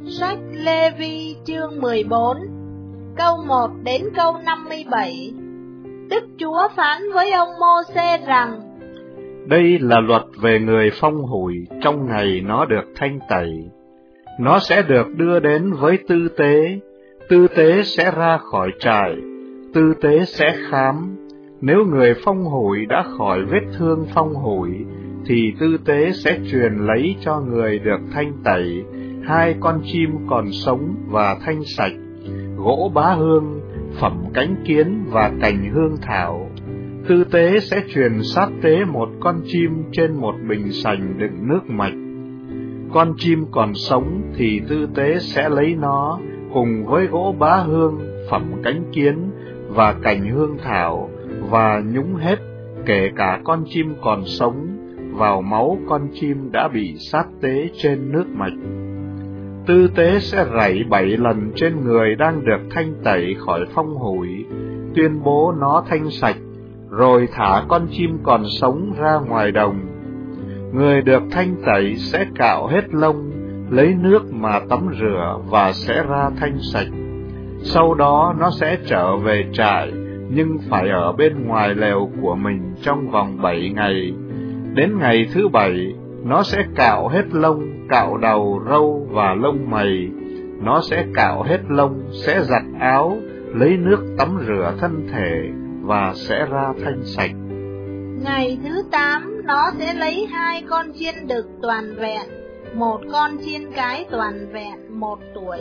Sách Lê-vi chương 14, câu 1 đến câu 57. Đức Chúa phán với ông Mô-sê rằng: Đây là luật về người phong hủi trong ngày nó được thanh tẩy. Nó sẽ được đưa đến với tư tế, tư tế sẽ ra khỏi trại, tư tế sẽ khám. Nếu người phong hủi đã khỏi vết thương phong hủi, thì tư tế sẽ truyền lấy cho người được thanh tẩy 2 con chim còn sống và thanh sạch, gỗ bá hương, phẩm cánh kiến và cành hương thảo. Tư tế sẽ truyền sát tế 1 con chim trên 1 bình sành đựng nước mạch. Con chim còn sống thì tư tế sẽ lấy nó cùng với gỗ bá hương, phẩm cánh kiến và cành hương thảo, và nhúng hết, kể cả con chim còn sống, vào máu con chim đã bị sát tế trên nước mạch. Tư tế sẽ rảy 7 lần trên người đang được thanh tẩy khỏi phong hủi, tuyên bố nó thanh sạch, rồi thả con chim còn sống ra ngoài đồng. Người được thanh tẩy sẽ cạo hết lông, lấy nước mà tắm rửa và sẽ ra thanh sạch. Sau đó nó sẽ trở về trại, nhưng phải ở bên ngoài lều của mình trong vòng 7 ngày. Đến ngày thứ 7, nó sẽ cạo hết lông, cạo đầu, râu và lông mày. Nó sẽ cạo hết lông, sẽ giặt áo, lấy nước tắm rửa thân thể và sẽ ra thanh sạch. Ngày thứ 8, nó sẽ lấy 2 con chiên đực toàn vẹn, 1 con chiên cái toàn vẹn 1 tuổi,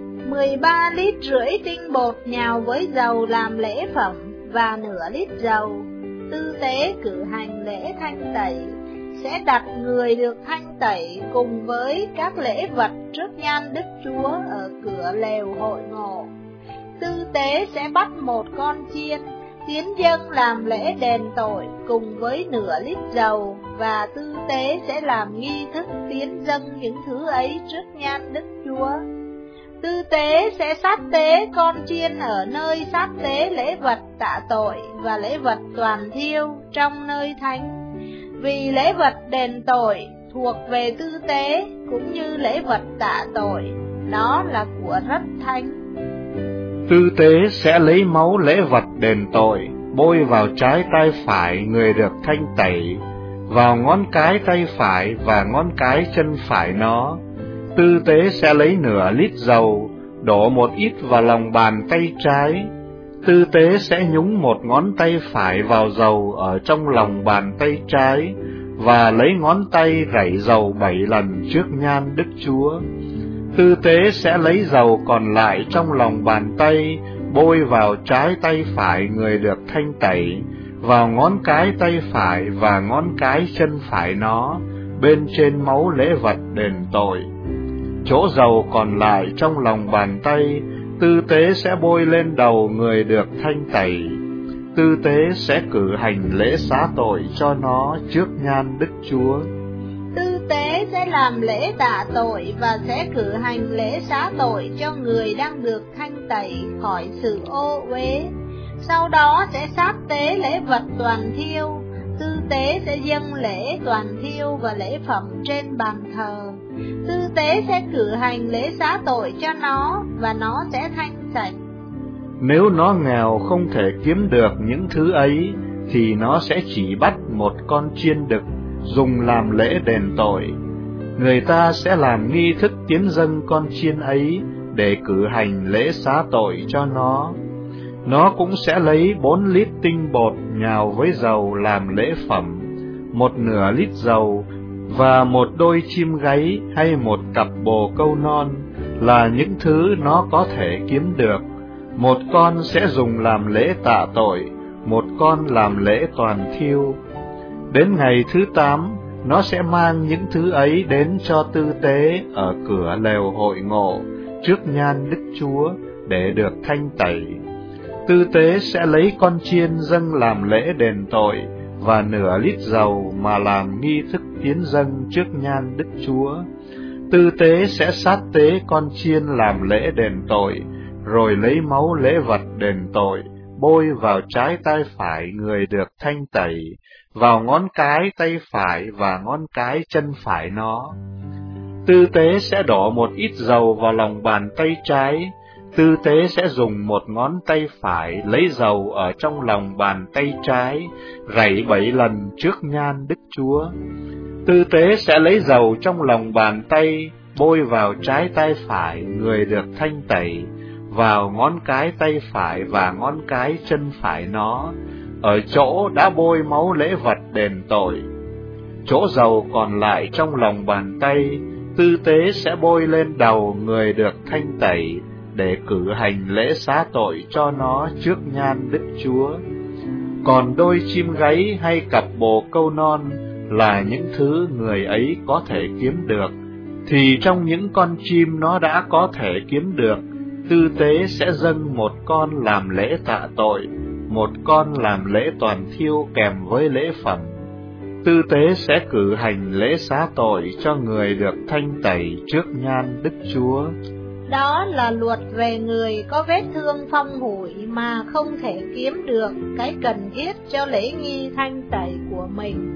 13,5 lít tinh bột nhào với dầu làm lễ phẩm và nửa lít dầu. Tư tế cử hành lễ thanh tẩy, sẽ đặt người được thanh tẩy cùng với các lễ vật trước nhan Đức Chúa ở cửa lều hội ngộ. Tư tế sẽ bắt 1 con chiên, tiến dâng làm lễ đền tội cùng với nửa lít dầu, và tư tế sẽ làm nghi thức tiến dâng những thứ ấy trước nhan Đức Chúa. Tư tế sẽ sát tế con chiên ở nơi sát tế lễ vật tạ tội và lễ vật toàn thiêu trong nơi thánh, vì lễ vật đền tội thuộc về tư tế cũng như lễ vật tạ tội, đó là của rất thánh. Tư tế sẽ lấy máu lễ vật đền tội, bôi vào trái tay phải người được thanh tẩy, vào ngón cái tay phải và ngón cái chân phải nó. Tư tế sẽ lấy nửa lít dầu, đổ một ít vào lòng bàn tay trái. Tư tế sẽ nhúng 1 ngón tay phải vào dầu ở trong lòng bàn tay trái, và lấy ngón tay rảy dầu 7 lần trước nhan Đức Chúa. Tư tế sẽ lấy dầu còn lại trong lòng bàn tay, bôi vào trái tay phải người được thanh tẩy, vào ngón cái tay phải và ngón cái chân phải nó, bên trên máu lễ vật đền tội. Chỗ dầu còn lại trong lòng bàn tay, tư tế sẽ bôi lên đầu người được thanh tẩy. Tư tế sẽ cử hành lễ xá tội cho nó trước nhan Đức Chúa. Tư tế sẽ làm lễ tạ tội và sẽ cử hành lễ xá tội cho người đang được thanh tẩy khỏi sự ô uế. Sau đó sẽ sát tế lễ vật toàn thiêu. Tư tế sẽ dâng lễ toàn thiêu và lễ phẩm trên bàn thờ. Tư tế sẽ cử hành lễ xá tội cho nó và nó sẽ thanh sạch. Nếu nó nghèo không thể kiếm được những thứ ấy, thì nó sẽ chỉ bắt 1 con chiên đực dùng làm lễ đền tội. Người ta sẽ làm nghi thức tiến dâng con chiên ấy để cử hành lễ xá tội cho nó. Nó cũng sẽ lấy 4 lít tinh bột nhào với dầu làm lễ phẩm, 1/2 lít dầu và 1 đôi chim gáy hay 1 cặp bồ câu non là những thứ nó có thể kiếm được. 1 con sẽ dùng làm lễ tạ tội, 1 con làm lễ toàn thiêu. Đến ngày thứ 8, nó sẽ mang những thứ ấy đến cho tư tế ở cửa lều hội ngộ trước nhan Đức Chúa để được thanh tẩy. Tư tế sẽ lấy con chiên dâng làm lễ đền tội và nửa lít dầu mà làm nghi thức tiến dâng trước nhan Đức Chúa. Tư tế sẽ sát tế con chiên làm lễ đền tội, rồi lấy máu lễ vật đền tội, bôi vào trái tay phải người được thanh tẩy, vào ngón cái tay phải và ngón cái chân phải nó. Tư tế sẽ đổ một ít dầu vào lòng bàn tay trái, tư tế sẽ dùng một ngón tay phải lấy dầu ở trong lòng bàn tay trái, rảy 7 lần trước nhan Đức Chúa. Tư tế sẽ lấy dầu trong lòng bàn tay, bôi vào trái tay phải người được thanh tẩy, vào ngón cái tay phải và ngón cái chân phải nó, ở chỗ đã bôi máu lễ vật đền tội. Chỗ dầu còn lại trong lòng bàn tay, tư tế sẽ bôi lên đầu người được thanh tẩy, để cử hành lễ xá tội cho nó trước nhan Đức Chúa. Còn đôi chim gáy hay cặp bồ câu non là những thứ người ấy có thể kiếm được, thì trong những con chim nó đã có thể kiếm được, tư tế sẽ dâng một con làm lễ tạ tội, một con làm lễ toàn thiêu kèm với lễ phẩm. Tư tế sẽ cử hành lễ xá tội cho người được thanh tẩy trước nhan Đức Chúa. Đó là luật về người có vết thương phong hủi mà không thể kiếm được cái cần thiết cho lễ nghi thanh tẩy của mình.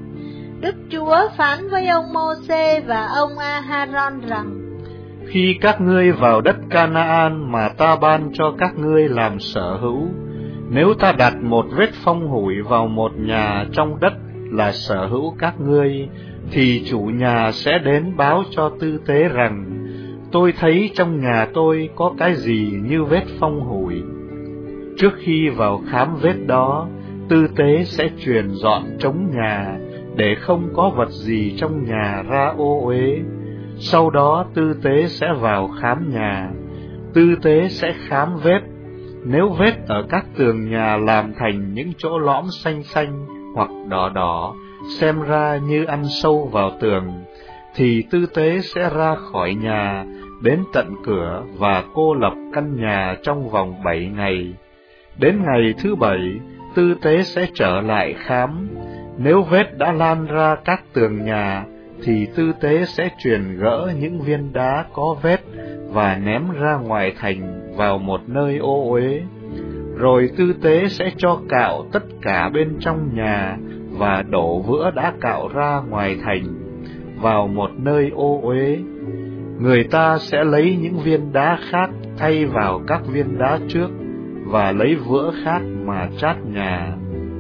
Đức Chúa phán với ông Mô-sê và ông A-ha-ron rằng: Khi các ngươi vào đất Ca-na-an mà ta ban cho các ngươi làm sở hữu, nếu ta đặt một vết phong hủi vào một nhà trong đất là sở hữu các ngươi, thì chủ nhà sẽ đến báo cho tư tế rằng: tôi thấy trong nhà tôi có cái gì như vết phong hủi. Trước khi vào khám vết đó, tư tế sẽ chuyền dọn trống nhà, để không có vật gì trong nhà ra ô uế. Sau đó tư tế sẽ vào khám nhà. Tư tế sẽ khám vết. Nếu vết ở các tường nhà làm thành những chỗ lõm xanh xanh hoặc đỏ đỏ, xem ra như ăn sâu vào tường, thì tư tế sẽ ra khỏi nhà, đến tận cửa và cô lập căn nhà trong vòng 7 ngày. Đến ngày thứ 7, tư tế sẽ trở lại khám. Nếu vết đã lan ra các tường nhà, thì tư tế sẽ truyền gỡ những viên đá có vết và ném ra ngoài thành vào một nơi ô uế. Rồi tư tế sẽ cho cạo tất cả bên trong nhà và đổ vữa đã cạo ra ngoài thành vào một nơi ô uế. Người ta sẽ lấy những viên đá khác thay vào các viên đá trước, và lấy vữa khác mà trát nhà.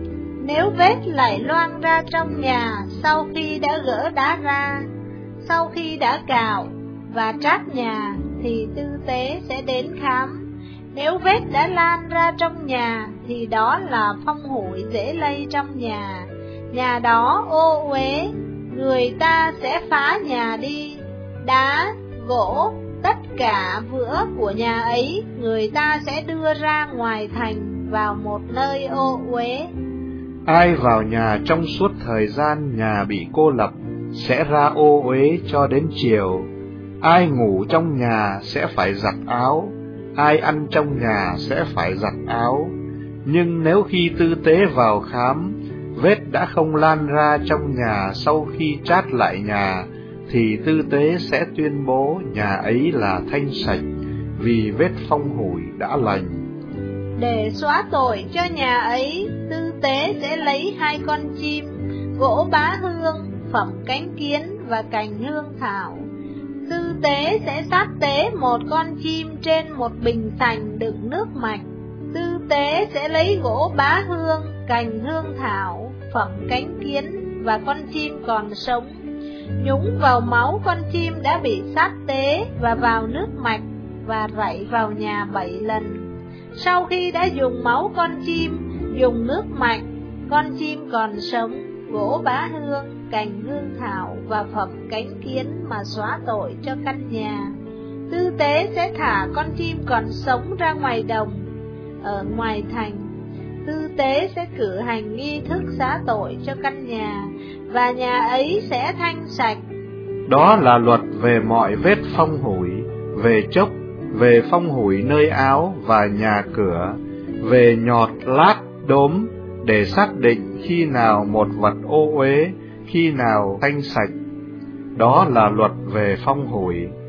Nếu vết lại loang ra trong nhà sau khi đã gỡ đá ra, sau khi đã cạo và trát nhà, thì tư tế sẽ đến khám. Nếu vết đã lan ra trong nhà, thì đó là phong hủi dễ lây trong nhà. Nhà đó ô uế, người ta sẽ phá nhà đi. Đá, gỗ, tất cả vữa của nhà ấy, người ta sẽ đưa ra ngoài thành vào một nơi ô uế. Ai vào nhà trong suốt thời gian nhà bị cô lập sẽ ra ô uế cho đến chiều. Ai ngủ trong nhà sẽ phải giặt áo, ai ăn trong nhà sẽ phải giặt áo. Nhưng nếu khi tư tế vào khám, vết đã không lan ra trong nhà sau khi trát lại nhà, thì tư tế sẽ tuyên bố nhà ấy là thanh sạch, vì vết phong hủi đã lành. Để xóa tội cho nhà ấy, tư tế sẽ lấy 2 con chim, gỗ bá hương, phẩm cánh kiến và cành hương thảo. Tư tế sẽ sát tế 1 con chim trên một bình sành đựng nước mạch. Tư tế sẽ lấy gỗ bá hương, cành hương thảo, phẩm cánh kiến và con chim còn sống, nhúng vào máu con chim đã bị sát tế và vào nước mạch, và rảy vào nhà 7 lần. Sau khi đã dùng máu con chim, dùng nước mạch, con chim còn sống, gỗ bá hương, cành hương thảo và phẩm cánh kiến mà xóa tội cho căn nhà, tư tế sẽ thả con chim còn sống ra ngoài đồng, ở ngoài thành. Tư tế sẽ cử hành nghi thức xá tội cho căn nhà, và nhà ấy sẽ thanh sạch. Đó là luật về mọi vết phong hủi, về chốc, về phong hủi nơi áo và nhà cửa, về nhọt, lát, đốm, để xác định khi nào một vật ô uế, khi nào thanh sạch. Đó là luật về phong hủi.